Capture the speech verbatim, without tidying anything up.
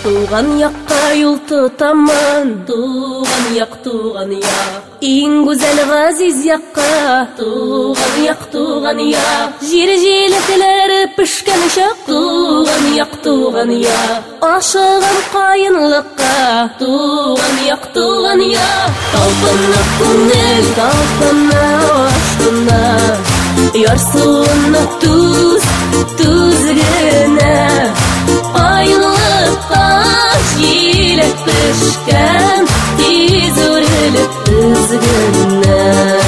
Туған яққа юл тұтамын, туған яқ, туған яқ. Ең güzel ғазиз яққа, туған яқ, туған яқ. Жер желетілері пішкен шақ, туған яқ, туған яқ. Ашығым қайынлыққа, туған яқ, туған яқ. Талпынып көңіл, талпынып ашқына, ярсуыны туз, тузгіні. Айлыққа желет пішкен, тез өріліп үзгіні.